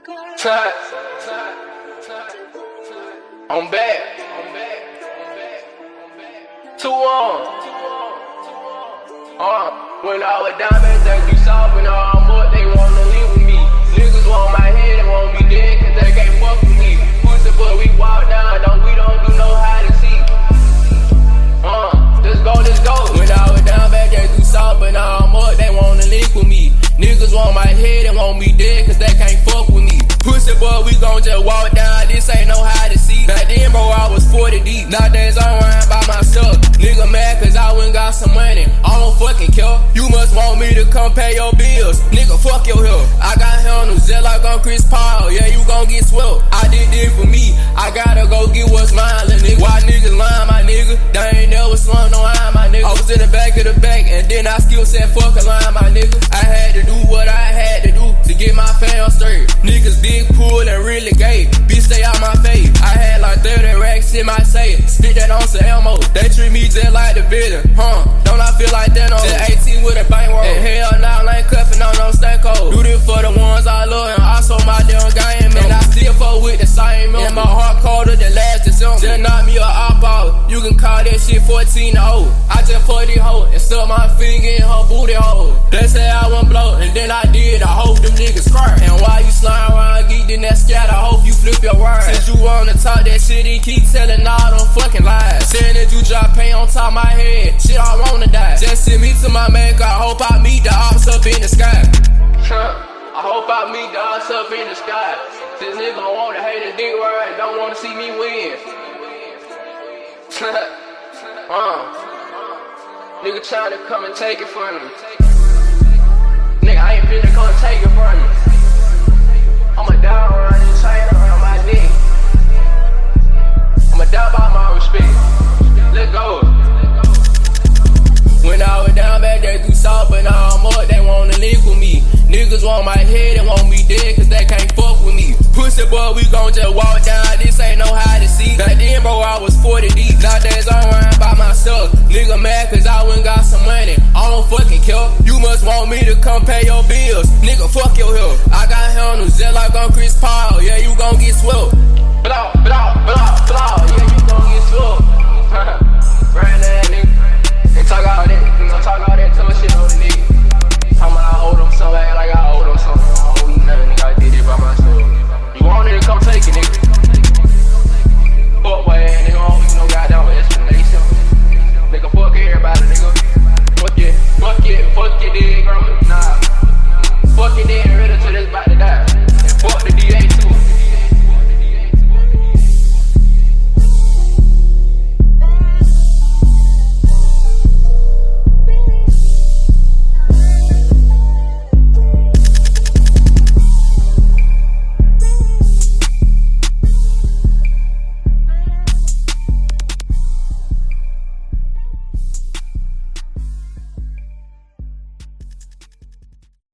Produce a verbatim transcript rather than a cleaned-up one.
Tut. I'm back. Two on. Uh, when I was down back there, you saw when all more they wanna leave with me. Niggas want my head, they want me dead, cause they can't fuck with me. Pussy, but we walk down, don't we don't do no hide and seek. Uh, let's go, let's go. When I was down back there, you saw, but all more they wanna link with me. Niggas want my head, they want me dead, cause they can't fuck with me. Pussy, boy, we gon' just walk down, this ain't no hide and seek. Back then, bro, I was forty deep. Nowadays, I'm riding by myself. Nigga mad cause I went got some money. I don't fucking care. You must want me to come pay your bills. Nigga, fuck your hair. I got hair on the jet like I'm Chris Paul. Yeah, you gon' get swelled. I did this for me. I gotta go get what's mine, little nigga. Why niggas lying, my nigga? They ain't never slung no eye, my nigga. I was in the back of the back and then I still said fuck a line, my nigga. I had to do what I had to do to get my fam straight. Niggas big pool and really gay. Bitch, stay out my face. I had like thirty racks in my safe. Stick that on some ammo. They treat me just like the villain, huh? Don't I feel like that on just eighteen with a bankroll? And hell now, I ain't cuffing on no stanko. Do this for the ones I love and also my damn game, man. I still fuck with the same man. And my heart colder than last December. Just knock me a op out. You can call that shit fourteen oh. I just fuck this hoe and stuck my finger in her booty hole. They say I won't blow, and then I did. I hope them niggas cry. And while you slime around, geek in that scat, I hope you flip your word. Since you wanna talk that shit, he keep telling all them fucking lies. Saying that you drop pain on top of my head. Shit, I wanna die. Just send me to my maker. I hope I meet the ops up in the sky. I hope I meet the ops up in the sky. This nigga don't wanna hate a dick word and don't wanna see me win. uh, nigga trying to come and take it from me. Nigga, I ain't finna come and take it from me. I'ma die around this chain around my neck. I'ma die by my respect. Let's go. When I was down back there through South, but now I'm up, they wanna link with me. Niggas want my head, they want me dead, cause they can't fuck with me. Pussy, boy, we gon' just walk down, this ain't no hide and seek. Back then, bro, I was forty deep. Nowadays, I'm riding by myself. Nigga mad cause I went got some money. I don't fucking care. You must want me to come pay your bills. Nigga, fuck your hair. I got hair on the jet like I'm Chris Paul. Yeah, you gon' get swelled. Blah, blah, blah, blah. Yeah, you gon' get swelled. Brand that nigga. They talk all that, you know, talk all that tough shit on the nigga. Talking about I hold them something, act like I hold them something. I don't owe you nothing, nigga, I did it by myself. You want it to come take it, nigga. Fuck my ass, nigga, I don't need no goddamn explanation. Nigga, fuck everybody, nigga. Fuck it, fuck it, fuck it, dead grandma. Nah, fuck it, dead, ready to